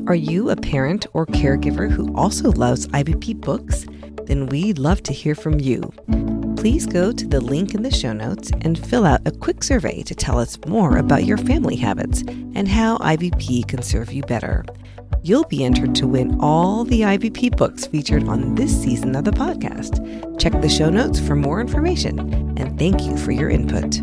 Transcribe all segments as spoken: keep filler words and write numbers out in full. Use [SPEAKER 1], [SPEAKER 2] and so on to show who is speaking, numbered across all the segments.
[SPEAKER 1] Are you a parent or caregiver who also loves I V P books? Then we'd love to hear from you. Please go to the link in the show notes and fill out a quick survey to tell us more about your family habits and how I V P can serve you better. You'll be entered to win all the I V P books featured on this season of the podcast. Check the show notes for more information, and thank you for your input.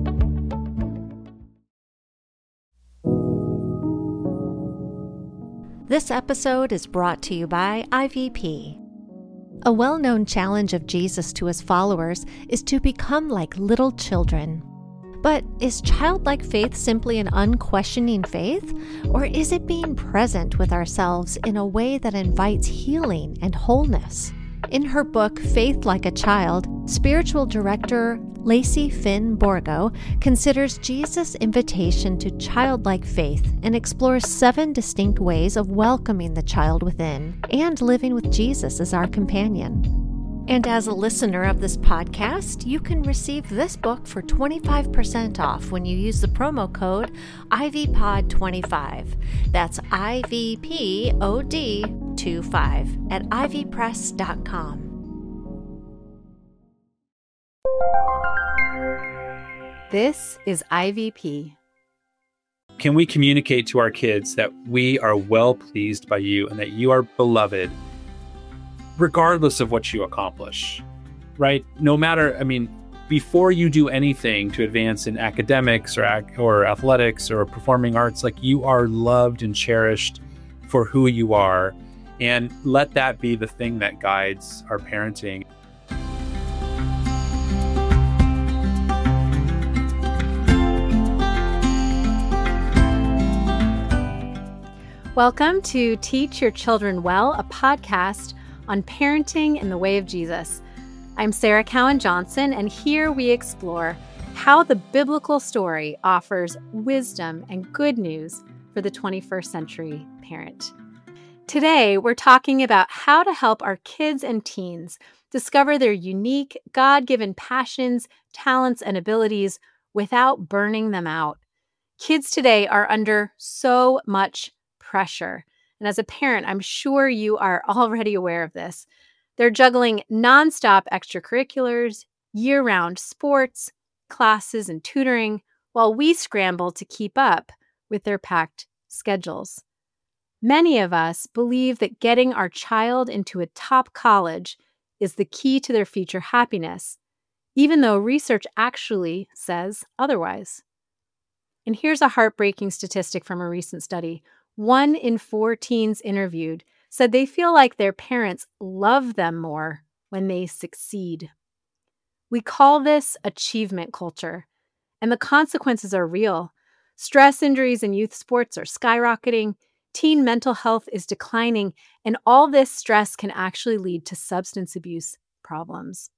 [SPEAKER 2] This episode is brought to you by I V P. A well-known challenge of Jesus to his followers is to become like little children. But is childlike faith simply an unquestioning faith, or is it being present with ourselves in a way that invites healing and wholeness? In her book, Faith Like a Child, spiritual director Lacey Finn Borgo considers Jesus' invitation to childlike faith and explores seven distinct ways of welcoming the child within and living with Jesus as our companion. And as a listener of this podcast, you can receive this book for twenty-five percent off when you use the promo code I V P O D twenty-five. That's I V P O D twenty-five at ivy press dot com.
[SPEAKER 3] This is I V P.
[SPEAKER 4] Can we communicate to our kids that we are well pleased by you and that you are beloved, regardless of what you accomplish, right? No matter, I mean, before you do anything to advance in academics or ac- or athletics or performing arts, like you are loved and cherished for who you are. And let that be the thing that guides our parenting.
[SPEAKER 3] Welcome to Teach Your Children Well, a podcast on parenting in the way of Jesus. I'm Sarah Cowan Johnson, and here we explore how the biblical story offers wisdom and good news for the twenty-first century parent. Today, we're talking about how to help our kids and teens discover their unique, God-given passions, talents, and abilities without burning them out. Kids today are under so much pressure. And as a parent, I'm sure you are already aware of this. They're juggling nonstop extracurriculars, year-round sports, classes, and tutoring, while we scramble to keep up with their packed schedules. Many of us believe that getting our child into a top college is the key to their future happiness, even though research actually says otherwise. And here's a heartbreaking statistic from a recent study. One in four teens interviewed said they feel like their parents love them more when they succeed. We call this achievement culture, and the consequences are real. Stress injuries in youth sports are skyrocketing, teen mental health is declining, and all this stress can actually lead to substance abuse problems.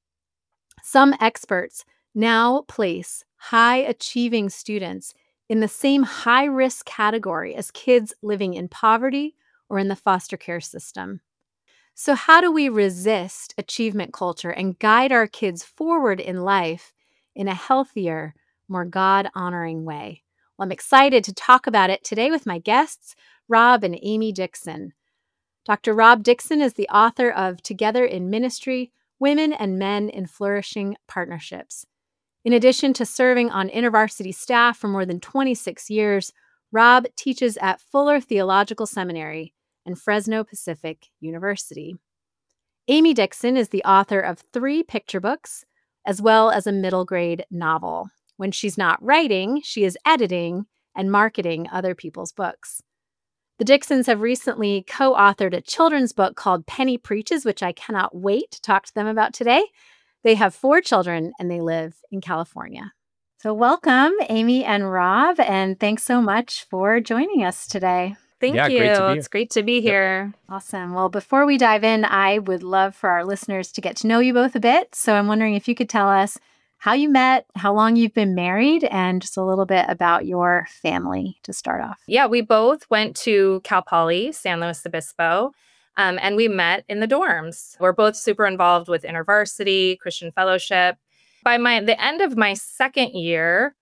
[SPEAKER 3] Some experts now place high-achieving students in the same high-risk category as kids living in poverty or in the foster care system. So how do we resist achievement culture and guide our kids forward in life in a healthier, more God-honoring way? Well, I'm excited to talk about it today with my guests, Rob and Amy Dixon. Doctor Rob Dixon is the author of Together in Ministry, Women and Men in Flourishing Partnerships. In addition to serving on InterVarsity staff for more than twenty-six years, Rob teaches at Fuller Theological Seminary and Fresno Pacific University. Amy Dixon is the author of three picture books, as well as a middle grade novel. When she's not writing, she is editing and marketing other people's books. The Dixons have recently co-authored a children's book called Penny Preaches, which I cannot wait to talk to them about today. They have four children, and they live in California. So welcome, Amy and Rob, and thanks so much for joining us today.
[SPEAKER 5] Thank
[SPEAKER 4] Yeah,
[SPEAKER 5] you.
[SPEAKER 4] great to be
[SPEAKER 5] It's great to be here.
[SPEAKER 3] Awesome. Well, before we dive in, I would love for our listeners to get to know you both a bit. So I'm wondering if you could tell us how you met, how long you've been married, and just a little bit about your family to start off.
[SPEAKER 5] Yeah, we both went to Cal Poly, San Luis Obispo, um, and we met in the dorms. We're both super involved with InterVarsity, Christian Fellowship. By my the end of my second year,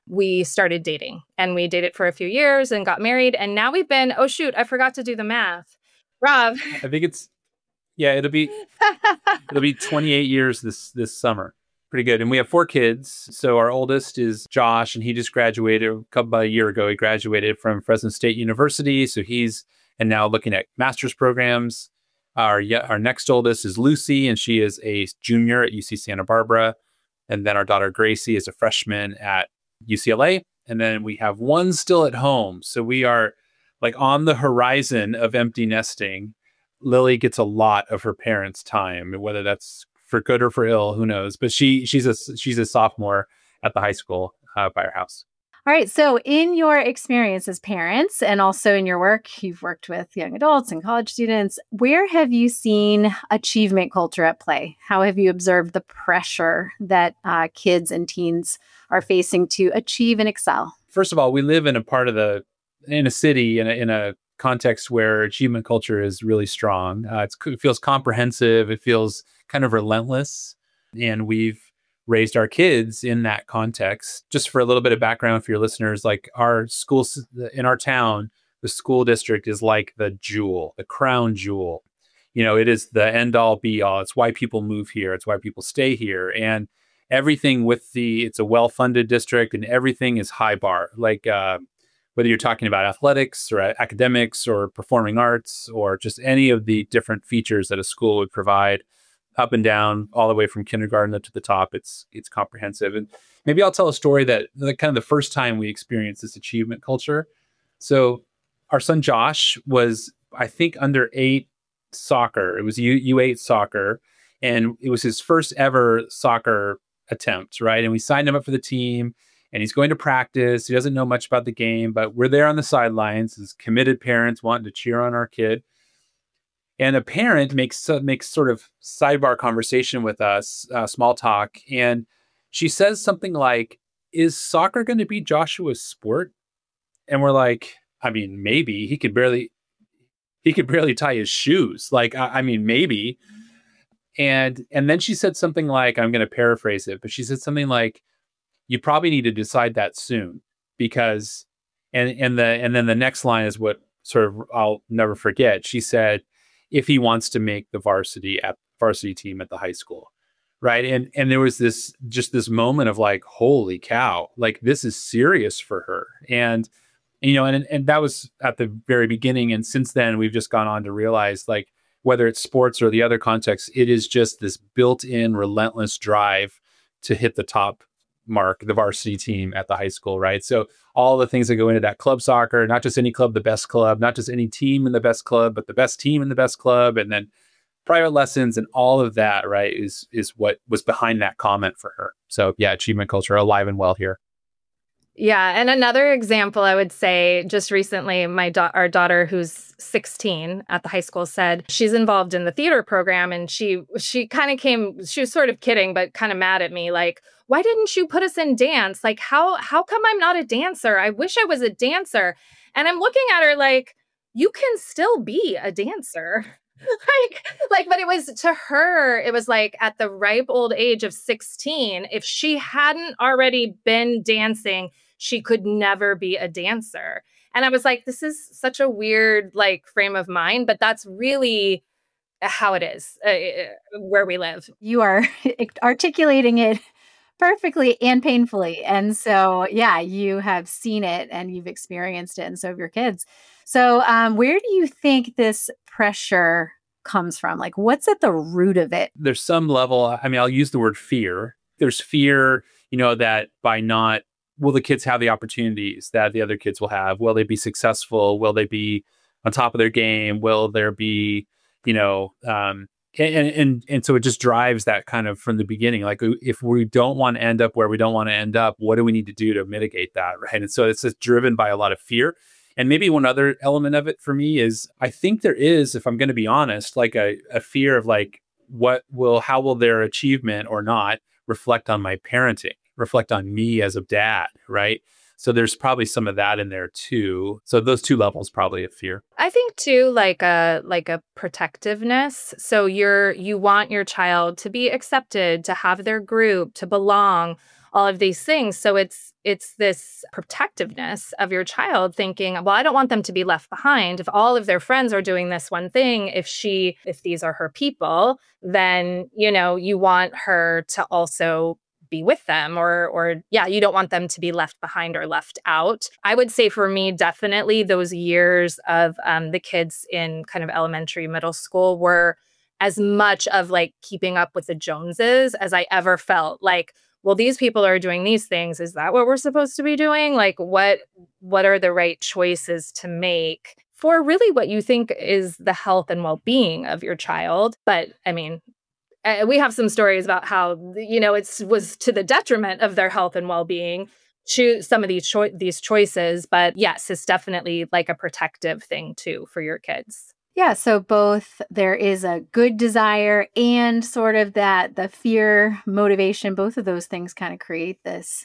[SPEAKER 5] we started dating, and we dated for a few years and got married. And now we've been, oh, shoot, I forgot to do the math. Rob.
[SPEAKER 4] I think it's, yeah, it'll be, it'll be twenty-eight years this, this summer. Pretty good. And we have four kids. So our oldest is Josh, and he just graduated a couple about a year ago. He graduated from Fresno State University. So he's and now looking at master's programs. Our our next oldest is Lucy, and she is a junior at U C Santa Barbara. And then our daughter Gracie is a freshman at U C L A. And then we have one still at home. So we are like on the horizon of empty nesting. Lily gets a lot of her parents' time, whether that's for good or for ill, who knows? But she she's a she's a sophomore at the high school uh, by her house.
[SPEAKER 3] All right. So in your experience as parents and also in your work, you've worked with young adults and college students. Where have you seen achievement culture at play? How have you observed the pressure that uh, kids and teens are facing to achieve and excel?
[SPEAKER 4] First of all, we live in a part of the, in a city, in a, in a context where achievement culture is really strong. Uh, it's, it feels comprehensive. It feels kind of relentless. And we've raised our kids in that context. Just for a little bit of background for your listeners, like our schools in our town, the school district is like the jewel, the crown jewel. You know, it is the end all be all. It's why people move here. It's why people stay here. And everything with the, it's a well-funded district, and everything is high bar. Like uh, whether you're talking about athletics or academics or performing arts or just any of the different features that a school would provide, up and down, all the way from kindergarten up to the top. It's it's comprehensive. And maybe I'll tell a story that the kind of the first time we experienced this achievement culture. So our son Josh was, I think, under eight soccer. It was U, U eight soccer. And it was his first ever soccer attempt, right? And we signed him up for the team, and he's going to practice. He doesn't know much about the game, but we're there on the sidelines as committed parents wanting to cheer on our kid. And a parent makes uh, makes sort of sidebar conversation with us, uh, small talk. And she says something like, is soccer going to be Joshua's sport? And we're like, I mean, maybe. He could barely, he could barely tie his shoes. Like, I, I mean, maybe. And and then she said something like, I'm going to paraphrase it, but she said something like, you probably need to decide that soon, because, and and the and then the next line is what sort of I'll never forget. She said, if he wants to make the varsity at varsity team at the high school. Right. And and there was this just this moment of like, holy cow, like this is serious for her. And, you know, and and that was at the very beginning. And since then, we've just gone on to realize, like, whether it's sports or the other contexts, it is just this built-in relentless drive to hit the top mark, the varsity team at the high school. Right. So all the things that go into that club soccer, not just any club, the best club, not just any team in the best club, but the best team in the best club. And then private lessons and all of that, right, is is what was behind that comment for her. So yeah, achievement culture alive and well here.
[SPEAKER 5] Yeah. And another example, I would say, just recently, my da- our daughter, who's sixteen at the high school, said she's involved in the theater program. And she she kind of came, she was sort of kidding, but kind of mad at me, like, why didn't you put us in dance? Like, how how come I'm not a dancer? I wish I was a dancer. And I'm looking at her like, you can still be a dancer. like, like, but it was, to her, it was like at the ripe old age of sixteen, if she hadn't already been dancing, she could never be a dancer. And I was like, this is such a weird, like, frame of mind, but that's really how it is uh, where we live.
[SPEAKER 3] You are articulating it perfectly and painfully. And so, yeah, you have seen it and you've experienced it, and so have your kids. So um, where do you think this pressure comes from? Like, what's at the root of it?
[SPEAKER 4] There's some level, I mean, I'll use the word fear. There's fear, you know, that by not, will the kids have the opportunities that the other kids will have? Will they be successful? Will they be on top of their game? Will there be, you know, um, and, and, and so it just drives that kind of from the beginning. Like, if we don't want to end up where we don't want to end up, what do we need to do to mitigate that? Right. And so it's just driven by a lot of fear. And maybe one other element of it for me is, I think there is, if I'm going to be honest, like a, a fear of like, what will, how will their achievement or not reflect on my parenting, reflect on me as a dad, right? So there's probably some of that in there too. So those two levels probably of fear.
[SPEAKER 5] I think too, like a like a protectiveness. So you're you want your child to be accepted, to have their group, to belong. all of these things. So it's it's this protectiveness of your child thinking, well, I don't want them to be left behind. If all of their friends are doing this one thing, if she, if these are her people, then, you know, you want her to also be with them or, or yeah, you don't want them to be left behind or left out. I would say for me, definitely those years of um, the kids in kind of elementary, middle school were as much of like keeping up with the Joneses as I ever felt like, well, these people are doing these things. Is that what we're supposed to be doing? Like, what what are the right choices to make for really what you think is the health and well-being of your child? But I mean, uh, we have some stories about how, you know, it was to the detriment of their health and well-being, choose some of these cho- these choices. But yes, it's definitely like a protective thing too for your kids.
[SPEAKER 3] Yeah, so both there is a good desire and sort of that the fear, motivation, both of those things kind of create this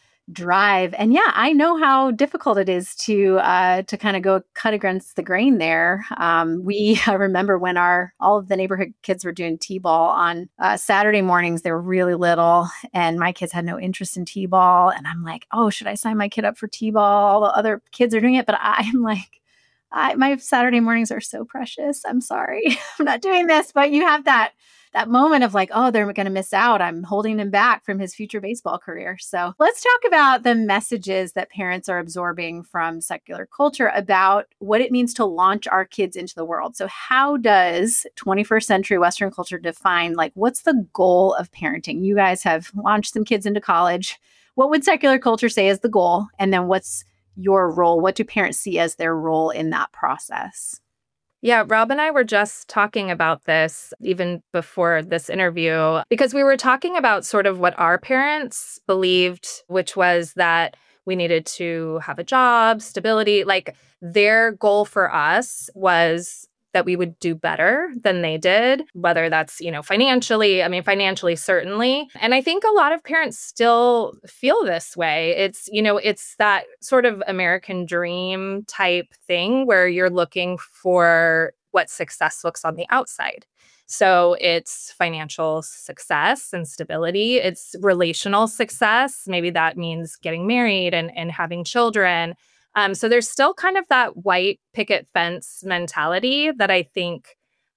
[SPEAKER 3] drive. And yeah, I know how difficult it is to uh, to kind of go cut against the grain there. Um, we I remember when our all of the neighborhood kids were doing t-ball on uh, Saturday mornings. They were really little, and my kids had no interest in t-ball. And I'm like, oh, should I sign my kid up for t-ball? All the other kids are doing it, but I'm like, I, my Saturday mornings are so precious. I'm sorry. I'm not doing this, but you have that that moment of like, oh, they're going to miss out. I'm holding him back from his future baseball career. So let's talk about the messages that parents are absorbing from secular culture about what it means to launch our kids into the world. So how does twenty-first century Western culture define, like, what's the goal of parenting? You guys have launched some kids into college. What would secular culture say is the goal? And then what's your role? What do parents see as their role in that process?
[SPEAKER 5] Yeah, Rob and I were just talking about this even before this interview, because we were talking about sort of what our parents believed, which was that we needed to have a job, stability. Like their goal for us was that we would do better than they did, whether that's, you know, financially. I mean, financially, certainly. And I think a lot of parents still feel this way. It's, you know, it's that sort of American dream type thing where you're looking for what success looks on the outside. So it's financial success and stability. It's relational success. Maybe that means getting married and, and having children. Um, so there's still kind of that white picket fence mentality that I think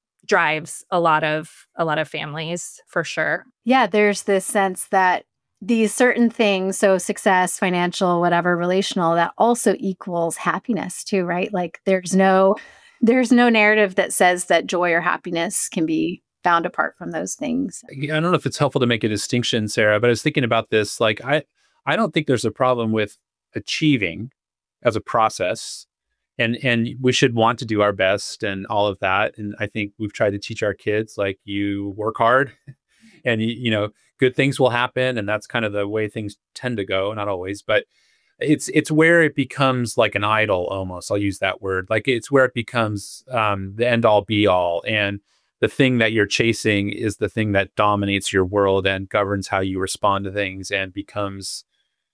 [SPEAKER 5] drives a lot of a lot of families for sure.
[SPEAKER 3] Yeah, there's this sense that these certain things, so success, financial, whatever, relational, that also equals happiness too, right? Like there's no there's no narrative that says that joy or happiness can be found apart from those things.
[SPEAKER 4] I don't know if it's helpful to make a distinction, Sarah, but I was thinking about this. Like I I don't think there's a problem with achieving as a process, and and we should want to do our best and all of that. And I think we've tried to teach our kids, like, you work hard and you, you know, good things will happen, and that's kind of the way things tend to go. Not always, but it's it's where it becomes like an idol almost. I'll use that word. Like it's where it becomes um, the end all be all, and the thing that you're chasing is the thing that dominates your world and governs how you respond to things, and becomes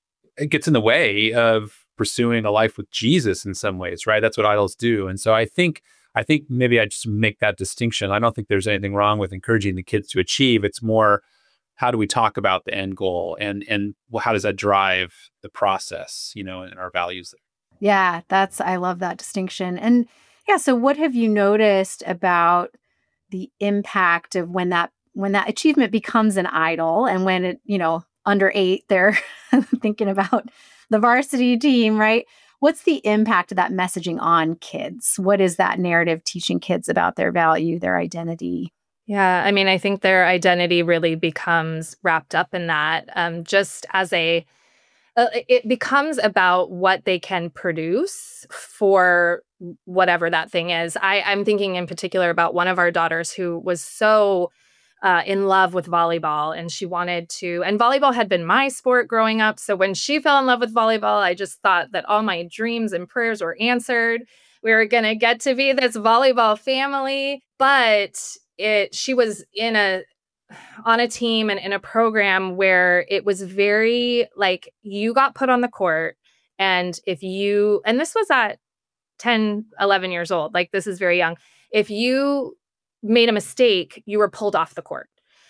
[SPEAKER 4] it gets in the way of pursuing a life with Jesus in some ways, right? That's what idols do. And so I think, I think maybe I just make that distinction. I don't think there's anything wrong with encouraging the kids to achieve. It's more, how do we talk about the end goal, and and how does that drive the process, you know, and our values there?
[SPEAKER 3] Yeah, that's, I love that distinction. And yeah, so what have you noticed about the impact of when that when that achievement becomes an idol, and when it, you know, under eight, they're thinking about the varsity team, right? What's the impact of that messaging on kids? What is that narrative teaching kids about their value, their identity?
[SPEAKER 5] Yeah, I mean, I think their identity really becomes wrapped up in that. Um, just as a, uh, it becomes about what they can produce for whatever that thing is. I, I'm thinking in particular about one of our daughters who was so Uh, in love with volleyball, and she wanted to, and volleyball had been my sport growing up. So when she fell in love with volleyball, I just thought that all my dreams and prayers were answered. We were going to get to be this volleyball family. But it, she was in a, on a team and in a program where it was very like, you got put on the court. And if you, and this was at ten, eleven years old, like this is very young. If you made a mistake, you were pulled off the court.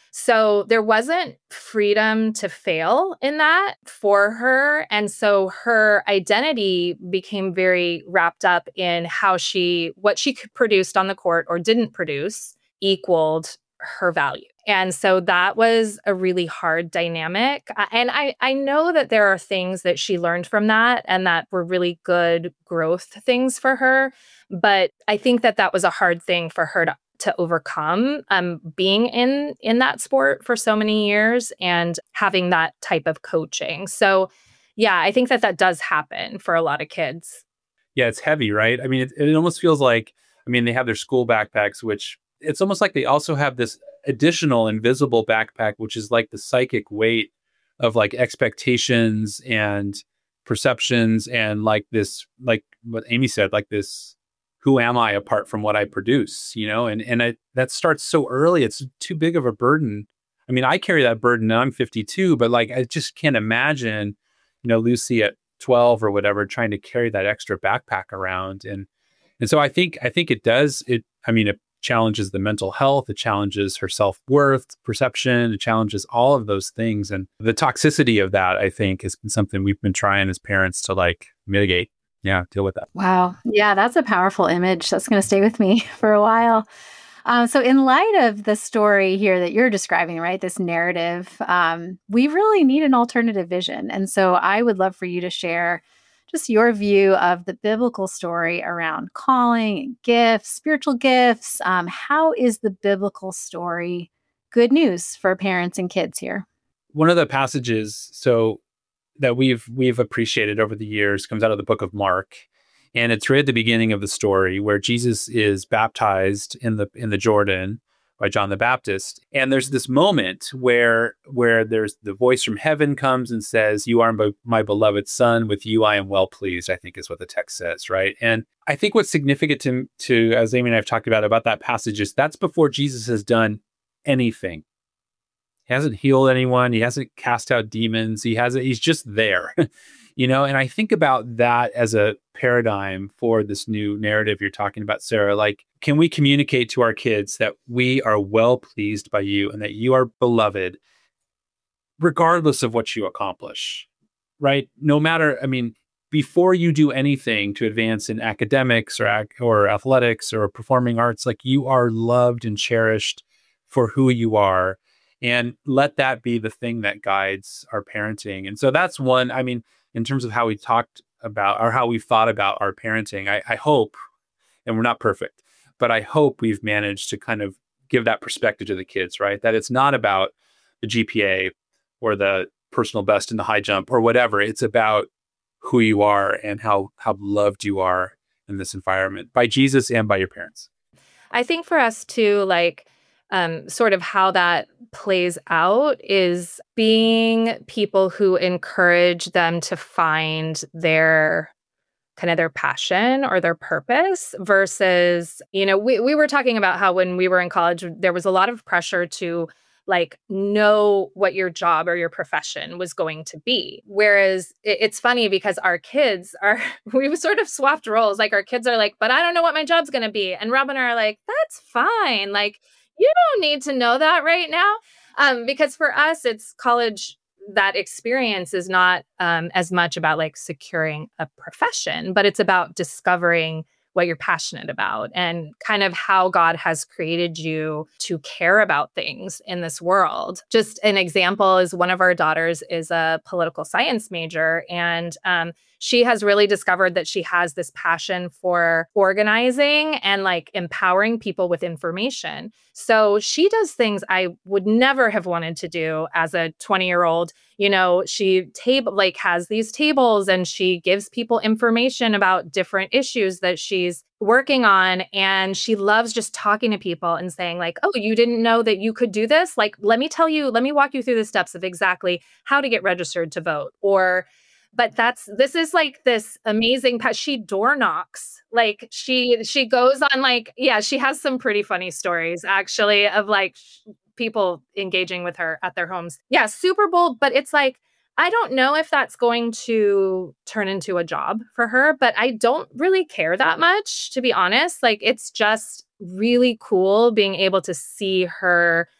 [SPEAKER 5] So there wasn't freedom to fail in that for her. And so her identity became very wrapped up in how she, what she produced on the court or didn't produce equaled her value. And so that was a really hard dynamic. Uh, And I, I know that there are things that she learned from that and that were really good growth things for her. But I think that that was a hard thing for her to, to overcome, um, being in, in that sport for so many years and having that type of coaching. So yeah, I think that that does happen for a lot of kids.
[SPEAKER 4] Yeah, it's heavy, right? I mean, it, it almost feels like, I mean, they have their school backpacks, which it's almost like they also have this additional invisible backpack, which is like the psychic weight of like expectations and perceptions and like this, like what Amy said, like this, who am I apart from what I produce, you know? And and I, that starts so early. It's too big of a burden. I mean, I carry that burden now. I'm fifty-two, but like, I just can't imagine, you know, Lucy at twelve or whatever, trying to carry that extra backpack around. And, and so I think, I think it does, it, I mean, it challenges the mental health, it challenges her self-worth, perception, it challenges all of those things. And the toxicity of that, I think, has been something we've been trying as parents to like mitigate. Yeah, deal with that.
[SPEAKER 3] Wow. Yeah, that's a powerful image. That's going to stay with me for a while. Um, so in light of the story here that you're describing, right, this narrative, um, we really need an alternative vision. And so I would love for you to share just your view of the biblical story around calling and gifts, spiritual gifts. Um, how is the biblical story good news for parents and kids here?
[SPEAKER 4] One of the passages so that we've we've appreciated over the years comes out of the book of Mark, and it's right at the beginning of the story where Jesus is baptized in the in the Jordan by John the Baptist. And there's this moment where where there's the voice from heaven comes and says, "You are my, my beloved son, with you I am well pleased," I think is what the text says, right? And I think what's significant to, to as Amy and I have talked about, about that passage is that's before Jesus has done anything. He hasn't healed anyone. He hasn't cast out demons. He hasn't, he's just there, you know? And I think about that as a paradigm for this new narrative you're talking about, Sarah. Like, can we communicate to our kids that we are well pleased by you and that you are beloved, regardless of what you accomplish, right? No matter, I mean, before you do anything to advance in academics or, ac- or athletics or performing arts, like you are loved and cherished for who you are. And let that be the thing that guides our parenting. And so that's one, I mean, in terms of how we talked about or how we've thought about our parenting, I, I hope, and we're not perfect, but I hope we've managed to kind of give that perspective to the kids, right? That it's not about the G P A or the personal best in the high jump or whatever. It's about who you are and how, how loved you are in this environment by Jesus and by your parents.
[SPEAKER 5] I think for us too, like, Um, sort of how that plays out is being people who encourage them to find their kind of their passion or their purpose versus, you know, we, we were talking about how when we were in college, there was a lot of pressure to like know what your job or your profession was going to be. Whereas it, it's funny because our kids are, we've sort of swapped roles. Like our kids are like, but I don't know what my job's going to be. And Rob and I are like, that's fine. Like, you don't need to know that right now. Um, because for us, it's college, that experience is not um, as much about like securing a profession, but it's about discovering what you're passionate about and kind of how God has created you to care about things in this world. Just an example is one of our daughters is a political science major, and um, she has really discovered that she has this passion for organizing and like empowering people with information. So she does things I would never have wanted to do as a twenty year old. You know, she table like has these tables and she gives people information about different issues that she's working on. And she loves just talking to people and saying like, oh, you didn't know that you could do this? Like, let me tell you, let me walk you through the steps of exactly how to get registered to vote. Or But that's, this is like this amazing, pa- she door knocks. Like she, she goes on like, yeah, she has some pretty funny stories actually of like sh- people engaging with her at their homes. Yeah, super bold, but it's like, I don't know if that's going to turn into a job for her, but I don't really care that much, to be honest. Like, it's just really cool being able to see her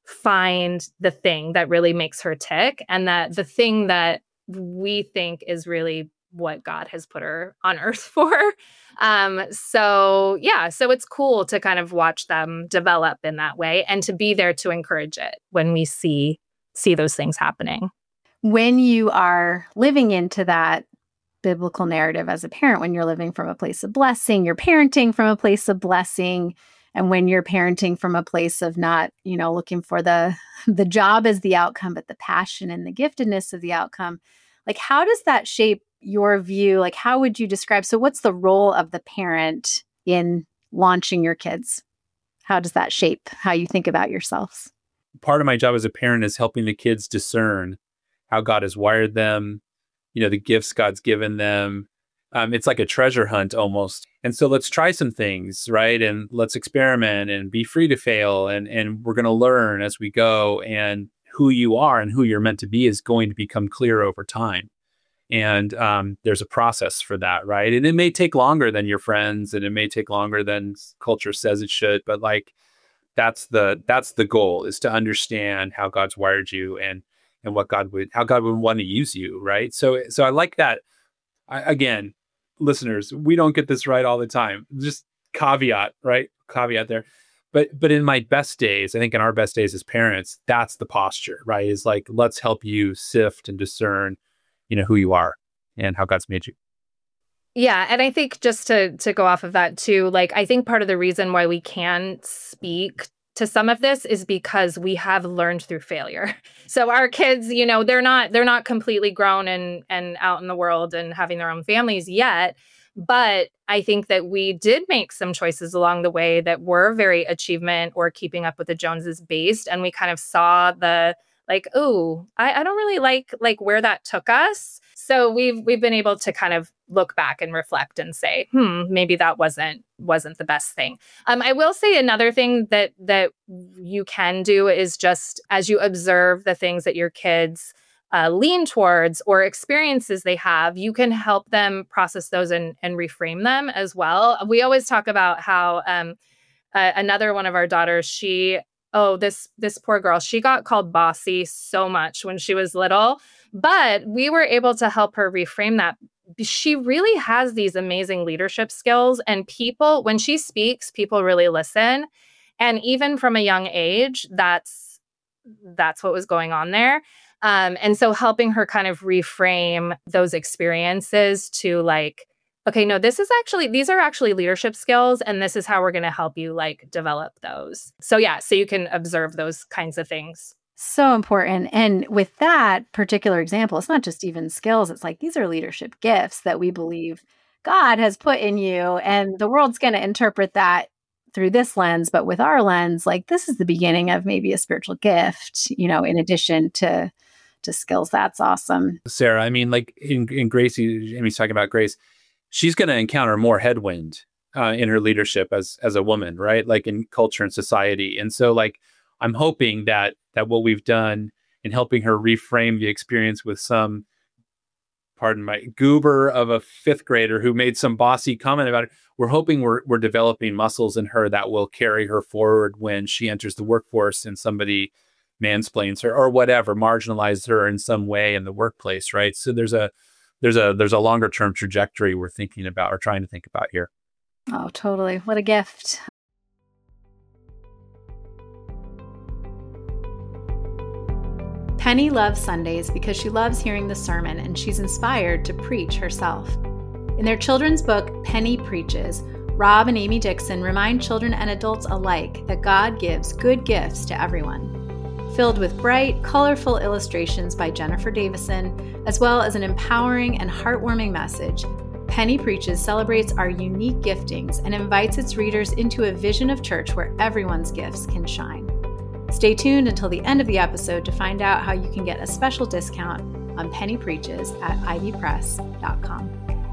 [SPEAKER 5] find the thing that really makes her tick, and that the thing that we think is really what God has put her on earth for. Um, so yeah, so it's cool to kind of watch them develop in that way and to be there to encourage it when we see see those things happening.
[SPEAKER 3] When you are living into that biblical narrative as a parent, when you're living from a place of blessing, you're parenting from a place of blessing, and when you're parenting from a place of not, you know, looking for the the job as the outcome, but the passion and the giftedness of the outcome, like how does that shape your view? Like how would you describe, so what's the role of the parent in launching your kids? How does that shape how you think about yourselves?
[SPEAKER 4] Part of my job as a parent is helping the kids discern how God has wired them, you know, the gifts God's given them. Um, it's like a treasure hunt almost. And so let's try some things, right? And let's experiment and be free to fail. And, and we're going to learn as we go. And who you are and who you're meant to be is going to become clear over time. And um, there's a process for that, right? And it may take longer than your friends, and it may take longer than culture says it should. But like, that's the that's the goal, is to understand how God's wired you and and what God would how God would want to use you, right? So so I like that. I, again, listeners, we don't get this right all the time. Just caveat, right? Caveat there. But but in my best days, I think in our best days as parents, that's the posture, right? Is like, let's help you sift and discern, you know, who you are and how God's made you.
[SPEAKER 5] Yeah. And I think just to to go off of that too, like, I think part of the reason why we can speak to some of this is because we have learned through failure. So our kids, you know, they're not they're not completely grown and and out in the world and having their own families yet. But I think that we did make some choices along the way that were very achievement or keeping up with the Joneses based. And we kind of saw the like, oh, I, I don't really like like where that took us. So we've we've been able to kind of look back and reflect and say, hmm, maybe that wasn't wasn't the best thing. Um, I will say another thing that that you can do is just as you observe the things that your kids uh, lean towards or experiences they have, you can help them process those and, and reframe them as well. We always talk about how um, uh, another one of our daughters, she oh, this this poor girl, she got called bossy so much when she was little, but we were able to help her reframe that. She really has these amazing leadership skills, and people, when she speaks, people really listen. And even from a young age, that's that's what was going on there. Um, and so helping her kind of reframe those experiences to like, okay, no, this is actually, these are actually leadership skills, and this is how we're going to help you like develop those. So yeah, so you can observe those kinds of things.
[SPEAKER 3] So important. And with that particular example, it's not just even skills. It's like, these are leadership gifts that we believe God has put in you, and the world's going to interpret that through this lens. But with our lens, like, this is the beginning of maybe a spiritual gift, you know, in addition to, to skills. That's awesome.
[SPEAKER 4] Sarah, I mean, like in, in Grace, Amy's talking about Grace, she's going to encounter more headwind uh, in her leadership as as a woman, right? Like in culture and society. And so like, I'm hoping that that what we've done in helping her reframe the experience with some, pardon my, goober of a fifth grader who made some bossy comment about it, we're hoping we're we're developing muscles in her that will carry her forward when she enters the workforce and somebody mansplains her or whatever, marginalizes her in some way in the workplace, right? So there's a there's a there's a longer term trajectory we're thinking about or trying to think about here.
[SPEAKER 3] Oh, totally. What a gift. Penny loves Sundays because she loves hearing the sermon, and she's inspired to preach herself. In their children's book, Penny Preaches, Rob and Amy Dixon remind children and adults alike that God gives good gifts to everyone. Filled with bright, colorful illustrations by Jennifer Davison, as well as an empowering and heartwarming message, Penny Preaches celebrates our unique giftings and invites its readers into a vision of church where everyone's gifts can shine. Stay tuned until the end of the episode to find out how you can get a special discount on Penny Preaches at ivy press dot com.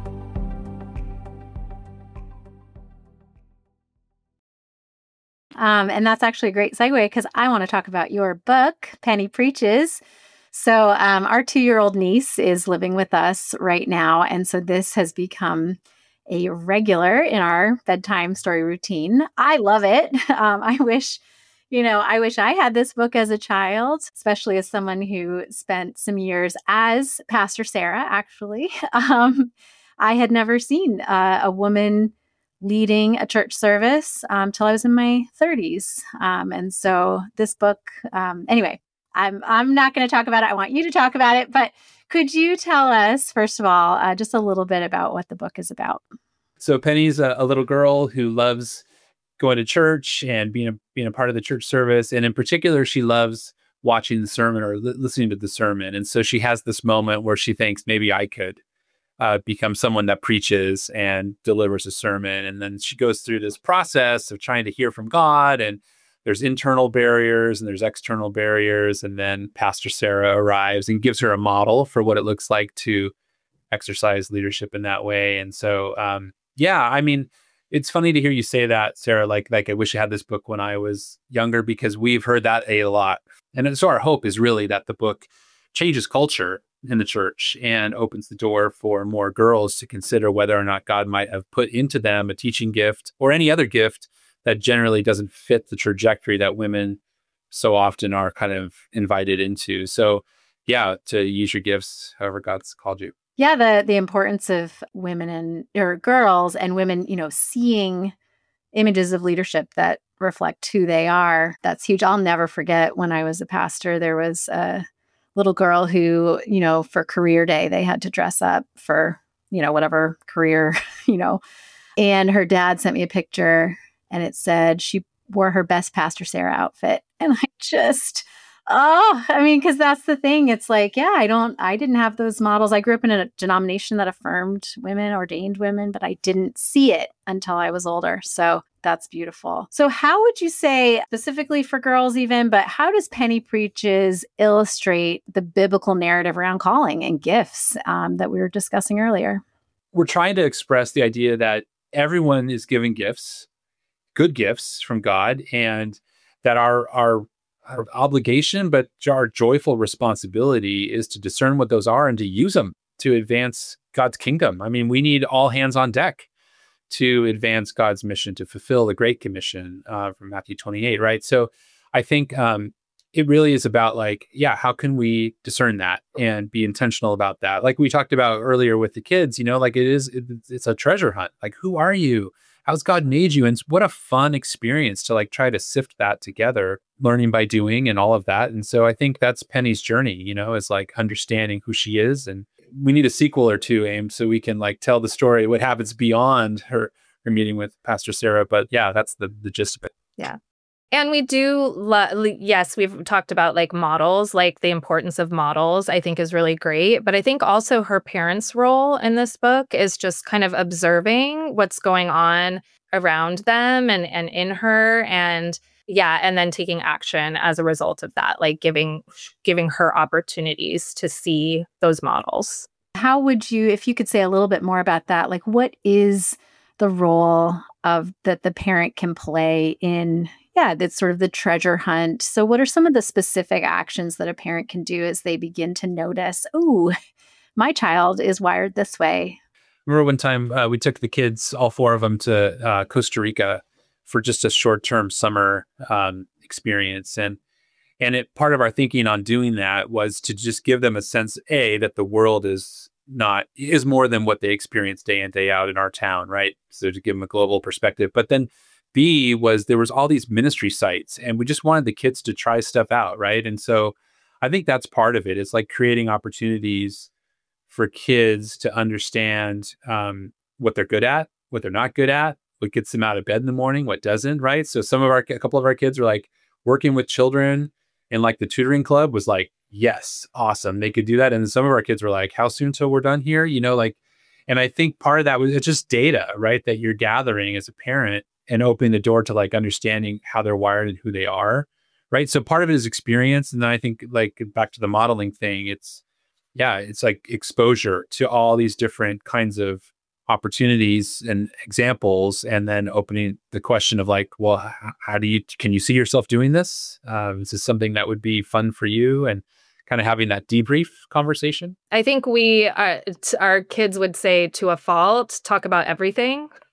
[SPEAKER 3] Um, and that's actually a great segue because I want to talk about your book, Penny Preaches. So um, our two-year-old niece is living with us right now. And so this has become a regular in our bedtime story routine. I love it. Um, I wish, You know, I wish I had this book as a child, especially as someone who spent some years as Pastor Sarah, actually. Um, I had never seen uh, a woman leading a church service um, till I was in my thirties. Um, and so this book, um, anyway, I'm, I'm not going to talk about it. I want you to talk about it. But could you tell us, first of all, uh, just a little bit about what the book is about?
[SPEAKER 4] So Penny's a, a little girl who loves going to church and being a, being a part of the church service. And in particular, she loves watching the sermon or li- listening to the sermon. And so she has this moment where she thinks maybe I could uh, become someone that preaches and delivers a sermon. And then she goes through this process of trying to hear from God, and there's internal barriers and there's external barriers. And then Pastor Sarah arrives and gives her a model for what it looks like to exercise leadership in that way. And so, um, yeah, I mean, it's funny to hear you say that, Sarah, like, like I wish I had this book when I was younger, because we've heard that a lot. And so our hope is really that the book changes culture in the church and opens the door for more girls to consider whether or not God might have put into them a teaching gift or any other gift that generally doesn't fit the trajectory that women so often are kind of invited into. So yeah, to use your gifts however God's called you.
[SPEAKER 3] Yeah, the the importance of women and or girls and women, you know, seeing images of leadership that reflect who they are. That's huge. I'll never forget when I was a pastor, there was a little girl who, you know, for career day, they had to dress up for, you know, whatever career, you know, and her dad sent me a picture and it said she wore her best Pastor Sarah outfit. And I just, oh, I mean, because that's the thing. It's like, yeah, I don't, I didn't have those models. I grew up in a denomination that affirmed women, ordained women, but I didn't see it until I was older. So that's beautiful. So how would you say, specifically for girls even, but how does Penny Preaches illustrate the biblical narrative around calling and gifts um, that we were discussing earlier?
[SPEAKER 4] We're trying to express the idea that everyone is given gifts, good gifts from God, and that our, our Our obligation, but our joyful responsibility is to discern what those are and to use them to advance God's kingdom. I mean, we need all hands on deck to advance God's mission, to fulfill the Great Commission uh, from Matthew twenty-eight, right? So I think um, it really is about like, yeah, how can we discern that and be intentional about that? Like we talked about earlier with the kids, you know, like it is, it, it's a treasure hunt. Like, who are you? How's God made you? And what a fun experience to like try to sift that together, learning by doing and all of that. And so I think that's Penny's journey, you know, is like understanding who she is. And we need a sequel or two, Aim, so we can like tell the story, what happens beyond her, her meeting with Pastor Sarah. But yeah, that's the, the gist of it.
[SPEAKER 5] Yeah. And we do, lo- yes, we've talked about like models, like the importance of models, I think is really great. But I think also her parents' role in this book is just kind of observing what's going on around them and, and in her. And yeah, and then taking action as a result of that, like giving giving her opportunities to see those models.
[SPEAKER 3] How would you, if you could say a little bit more about that, like what is the role of that the parent can play in, yeah, that's sort of the treasure hunt. So what are some of the specific actions that a parent can do as they begin to notice, oh, my child is wired this way?
[SPEAKER 4] Remember one time uh, we took the kids, all four of them, to uh, Costa Rica for just a short-term summer um, experience. And and it part of our thinking on doing that was to just give them a sense, A, that the world is not, is more than what they experience day in, day out in our town, right? So to give them a global perspective. But then B was there was all these ministry sites and we just wanted the kids to try stuff out, right? And so I think that's part of it. It's like creating opportunities for kids to understand um, what they're good at, what they're not good at, what gets them out of bed in the morning, what doesn't, right? So some of our, a couple of our kids were like working with children in like the tutoring club was like, yes, awesome. They could do that. And some of our kids were like, how soon till we're done here? You know, like, and I think part of that was it's just data, right? That you're gathering as a parent and opening the door to like understanding how they're wired and who they are, right? So part of it is experience. And then I think like back to the modeling thing, it's, yeah, it's like exposure to all these different kinds of opportunities and examples, and then opening the question of like, well, h- how do you, can you see yourself doing this? Um, is this something that would be fun for you? And kind of having that debrief conversation.
[SPEAKER 5] I think we, uh, t- our kids would say to a fault, talk about everything.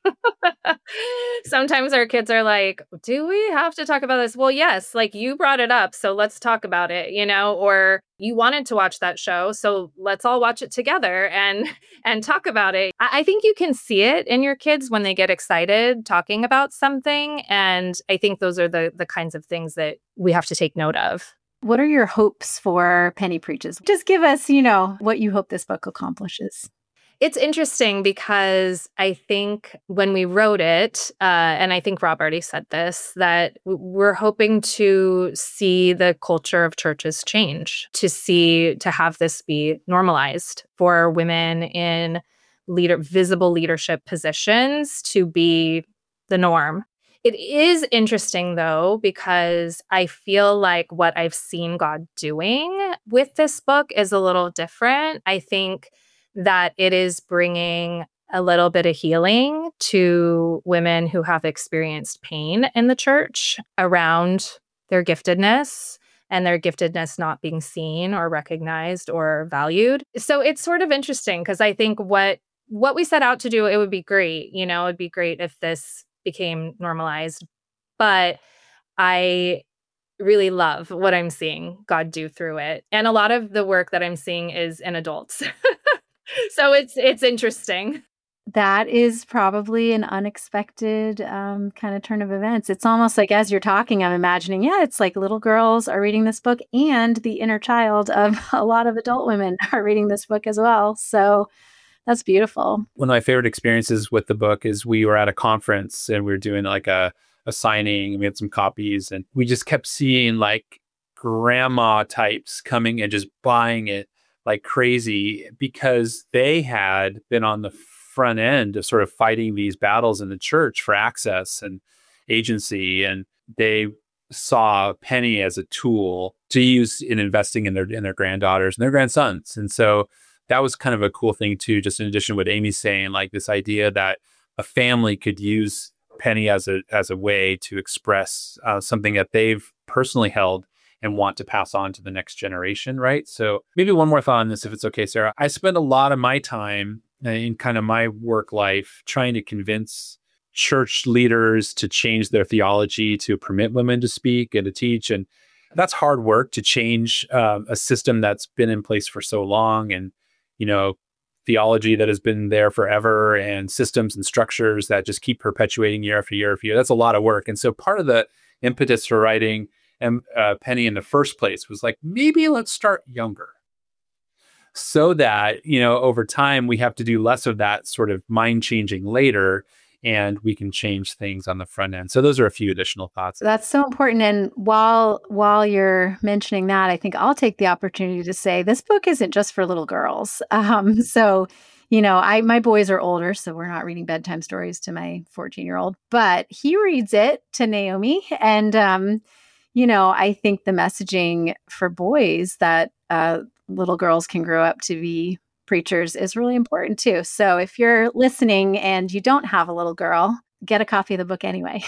[SPEAKER 5] Sometimes our kids are like, do we have to talk about this? Well, yes, like you brought it up, so let's talk about it, you know, or you wanted to watch that show, so let's all watch it together and and talk about it. I, I think you can see it in your kids when they get excited talking about something. And I think those are the the kinds of things that we have to take note of.
[SPEAKER 3] What are your hopes for Penny Preaches? Just give us, you know, what you hope this book accomplishes.
[SPEAKER 5] It's interesting because I think when we wrote it, uh, and I think Rob already said this, that we're hoping to see the culture of churches change, to see, to have this be normalized for women in leader, visible leadership positions to be the norm. It is interesting, though, because I feel like what I've seen God doing with this book is a little different. I think that it is bringing a little bit of healing to women who have experienced pain in the church around their giftedness and their giftedness not being seen or recognized or valued. So it's sort of interesting because I think what what we set out to do, it would be great. You know, it'd be great if this became normalized. But I really love what I'm seeing God do through it. And a lot of the work that I'm seeing is in adults. So it's it's interesting.
[SPEAKER 3] That is probably an unexpected um, kind of turn of events. It's almost like as you're talking, I'm imagining, yeah, it's like little girls are reading this book and the inner child of a lot of adult women are reading this book as well. So that's beautiful.
[SPEAKER 4] One of my favorite experiences with the book is we were at a conference and we were doing like a, a signing. We had some copies and we just kept seeing like grandma types coming and just buying it like crazy because they had been on the front end of sort of fighting these battles in the church for access and agency. And they saw Penny as a tool to use in investing in their in their granddaughters and their grandsons. And so that was kind of a cool thing too, just in addition to what Amy's saying, like this idea that a family could use Penny as a as a way to express uh, something that they've personally held and want to pass on to the next generation, right? So maybe one more thought on this, if it's okay, Sarah. I spend a lot of my time in kind of my work life trying to convince church leaders to change their theology to permit women to speak and to teach. And that's hard work to change uh, a system that's been in place for so long and, you know, theology that has been there forever and systems and structures that just keep perpetuating year after year after year. That's a lot of work. And so part of the impetus for writing and uh, Penny in the first place was like, maybe let's start younger so that, you know, over time we have to do less of that sort of mind changing later and we can change things on the front end. So those are a few additional thoughts.
[SPEAKER 3] That's so important. And while while you're mentioning that, I think I'll take the opportunity to say this book isn't just for little girls. Um, so, you know, I my boys are older, so we're not reading bedtime stories to my fourteen-year-old, but he reads it to Naomi. And um you know, I think the messaging for boys that uh, little girls can grow up to be preachers is really important too. So if you're listening and you don't have a little girl, get a copy of the book anyway.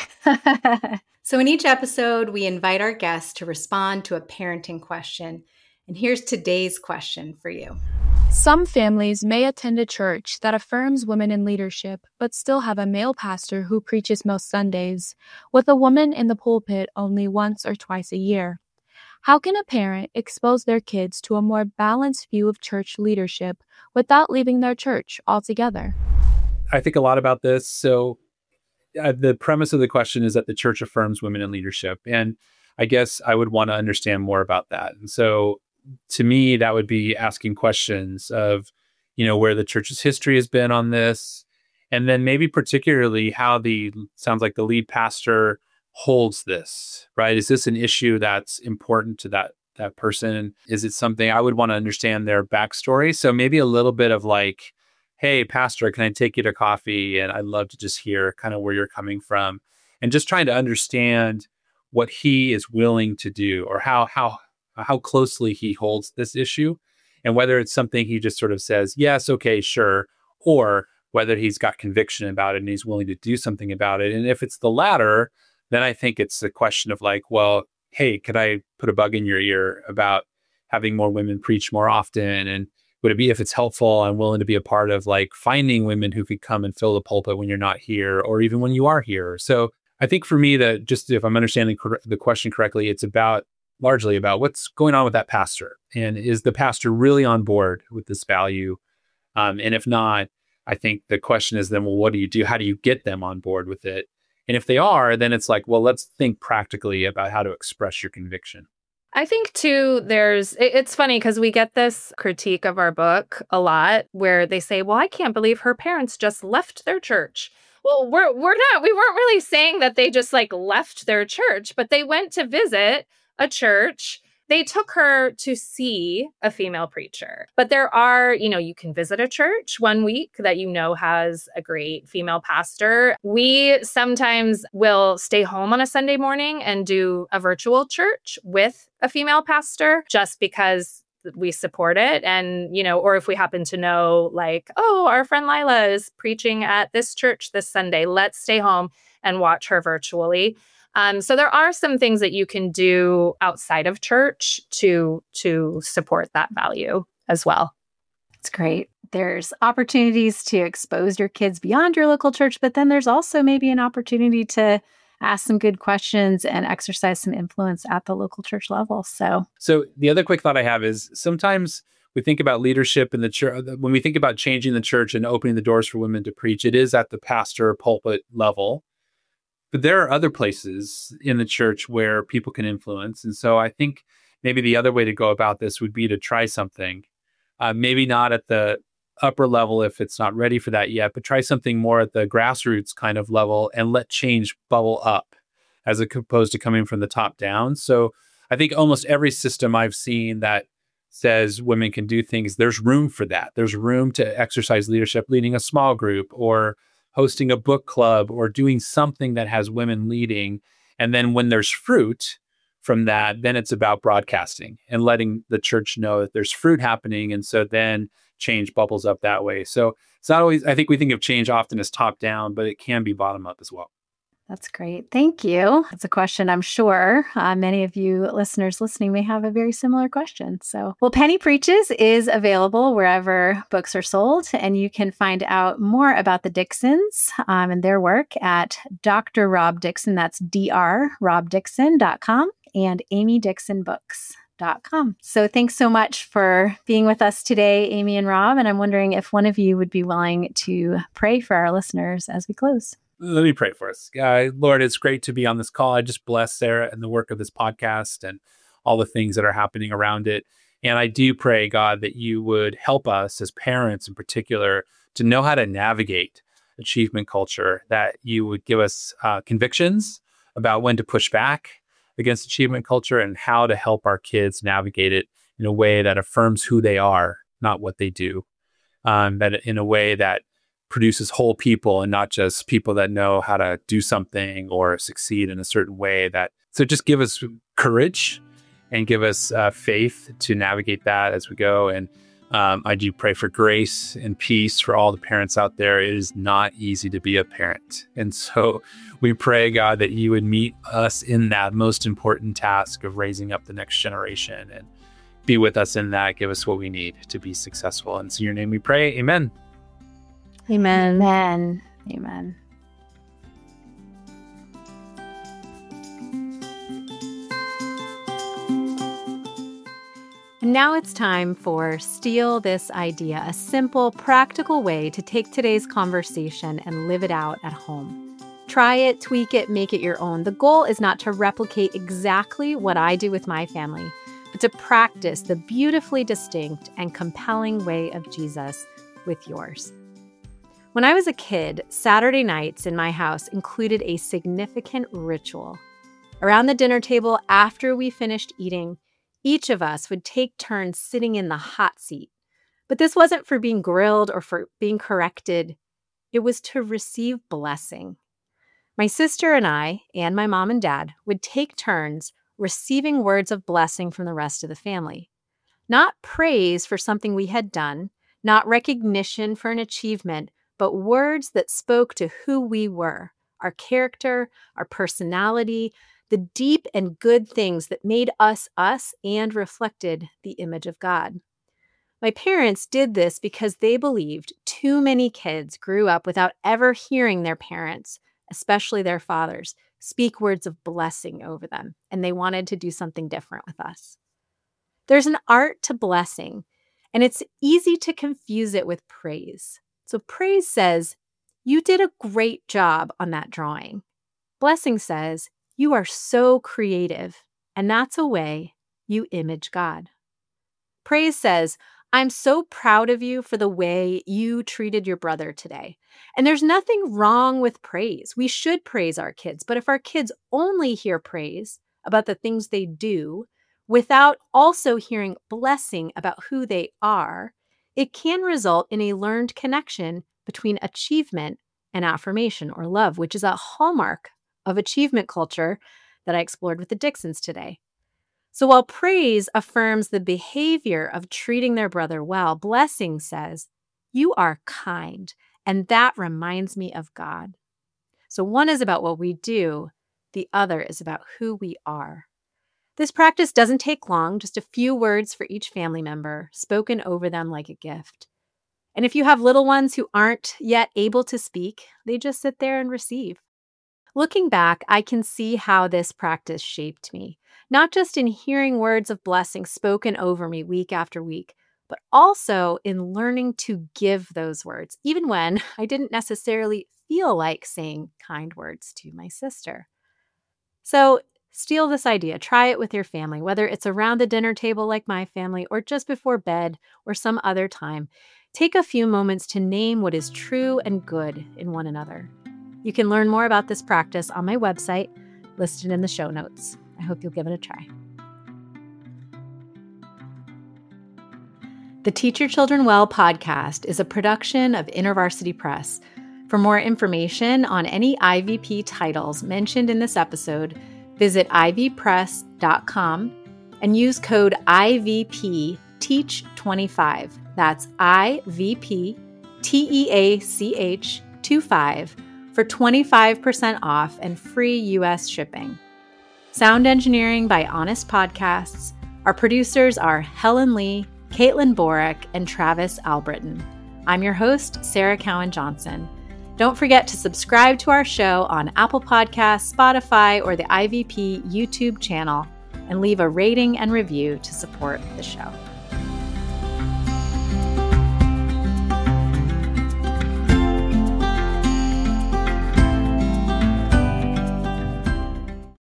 [SPEAKER 3] So in each episode, we invite our guests to respond to a parenting question. And here's today's question for you.
[SPEAKER 6] Some families may attend a church that affirms women in leadership, but still have a male pastor who preaches most Sundays, with a woman in the pulpit only once or twice a year. How can a parent expose their kids to a more balanced view of church leadership without leaving their church altogether?
[SPEAKER 4] I think a lot about this. So uh, the premise of the question is that the church affirms women in leadership. And I guess I would want to understand more about that. And so to me, that would be asking questions of, you know, where the church's history has been on this. And then maybe particularly how the, sounds like the lead pastor holds this, right? Is this an issue that's important to that, that person? Is it something I would want to understand their backstory? So maybe a little bit of like, hey, pastor, can I take you to coffee? And I'd love to just hear kind of where you're coming from and just trying to understand what he is willing to do or how, how, how closely he holds this issue and whether it's something he just sort of says, yes, okay, sure, or whether he's got conviction about it and he's willing to do something about it. And if it's the latter, then I think it's a question of like, well, hey, could I put a bug in your ear about having more women preach more often? And would it be if it's helpful, I'm willing to be a part of like finding women who could come and fill the pulpit when you're not here, or even when you are here. So I think for me, that just if I'm understanding cor- the question correctly, it's about largely about what's going on with that pastor. And is the pastor really on board with this value? Um, and if not, I think the question is then, well, what do you do? How do you get them on board with it? And if they are, then it's like, well, let's think practically about how to express your conviction.
[SPEAKER 5] I think too, there's, it- it's funny because we get this critique of our book a lot where they say, well, I can't believe her parents just left their church. Well, we're, we're not, we weren't really saying that they just like left their church, but they went to visit a church. They took her to see a female preacher. But there are, you know, you can visit a church one week that you know has a great female pastor. We sometimes will stay home on a Sunday morning and do a virtual church with a female pastor just because we support it. And, you know, or if we happen to know like, oh, our friend Lila is preaching at this church this Sunday, let's stay home and watch her virtually. Um, so there are some things that you can do outside of church to to support that value as well.
[SPEAKER 3] It's great. There's opportunities to expose your kids beyond your local church, but then there's also maybe an opportunity to ask some good questions and exercise some influence at the local church level. So,
[SPEAKER 4] so the other quick thought I have is sometimes we think about leadership in the church. When we think about changing the church and opening the doors for women to preach, it is at the pastor pulpit level. But there are other places in the church where people can influence. And so I think maybe the other way to go about this would be to try something, uh, maybe not at the upper level if it's not ready for that yet, but try something more at the grassroots kind of level and let change bubble up as opposed to coming from the top down. So I think almost every system I've seen that says women can do things, there's room for that. There's room to exercise leadership, leading a small group or hosting a book club or doing something that has women leading. And then when there's fruit from that, then it's about broadcasting and letting the church know that there's fruit happening. And so then change bubbles up that way. So it's not always, I think we think of change often as top down, but it can be bottom up as well.
[SPEAKER 3] that's great. Thank you. That's a question I'm sure uh, many of you listeners listening may have a very similar question. So, well, Penny Preaches is available wherever books are sold, and you can find out more about the Dixons um, and their work at Doctor Rob Dixon. That's D R rob dixon dot com and amy dixon books dot com. So thanks so much for being with us today, Amy and Rob. And I'm wondering if one of you would be willing to pray for our listeners as we close.
[SPEAKER 4] Let me pray for us. Uh, Lord, it's great to be on this call. I just bless Sarah and the work of this podcast and all the things that are happening around it. And I do pray, God, that you would help us as parents in particular to know how to navigate achievement culture, that you would give us uh, convictions about when to push back against achievement culture and how to help our kids navigate it in a way that affirms who they are, not what they do. Um, that in a way that produces whole people and not just people that know how to do something or succeed in a certain way. That so just give us courage and give us uh, faith to navigate that as we go. And um, I do pray for grace and peace for all the parents out there. It is not easy to be a parent. And so we pray, God, that you would meet us in that most important task of raising up the next generation and be with us in that. Give us what we need to be successful. And so in your name we pray. Amen.
[SPEAKER 3] Amen. Amen. Amen. And now it's time for Steal This Idea, a simple, practical way to take today's conversation and live it out at home. Try it, tweak it, make it your own. The goal is not to replicate exactly what I do with my family, but to practice the beautifully distinct and compelling way of Jesus with yours. When I was a kid, Saturday nights in my house included a significant ritual. Around the dinner table, after we finished eating, each of us would take turns sitting in the hot seat. But this wasn't for being grilled or for being corrected. It was to receive blessing. My sister and I, and my mom and dad, would take turns receiving words of blessing from the rest of the family. Not praise for something we had done, not recognition for an achievement, but words that spoke to who we were, our character, our personality, the deep and good things that made us us and reflected the image of God. My parents did this because they believed too many kids grew up without ever hearing their parents, especially their fathers, speak words of blessing over them, and they wanted to do something different with us. There's an art to blessing, and it's easy to confuse it with praise. So praise says, "You did a great job on that drawing." Blessing says, "You are so creative," and that's a way you image God. Praise says, "I'm so proud of you for the way you treated your brother today." And there's nothing wrong with praise. We should praise our kids. But if our kids only hear praise about the things they do without also hearing blessing about who they are, it can result in a learned connection between achievement and affirmation or love, which is a hallmark of achievement culture that I explored with the Dixons today. So while praise affirms the behavior of treating their brother well, blessing says, "You are kind, and that reminds me of God." So one is about what we do, the other is about who we are. This practice doesn't take long, just a few words for each family member, spoken over them like a gift. And if you have little ones who aren't yet able to speak, they just sit there and receive. Looking back, I can see how this practice shaped me, not just in hearing words of blessing spoken over me week after week, but also in learning to give those words, even when I didn't necessarily feel like saying kind words to my sister. So steal this idea, try it with your family, whether it's around the dinner table like my family, or just before bed, or some other time. Take a few moments to name what is true and good in one another. You can learn more about this practice on my website, listed in the show notes. I hope you'll give it a try. The Teach Your Children Well podcast is a production of InterVarsity Press. For more information on any I V P titles mentioned in this episode, visit I V press dot com and use code I V P teach twenty-five. That's I V P T E A C H twenty-five for twenty-five percent off and free U S shipping. Sound engineering by Honest Podcasts. Our producers are Helen Lee, Caitlin Borick, and Travis Albritton. I'm your host, Sarah Cowan Johnson. Don't forget to subscribe to our show on Apple Podcasts, Spotify, or the I V P YouTube channel, and leave a rating and review to support the show.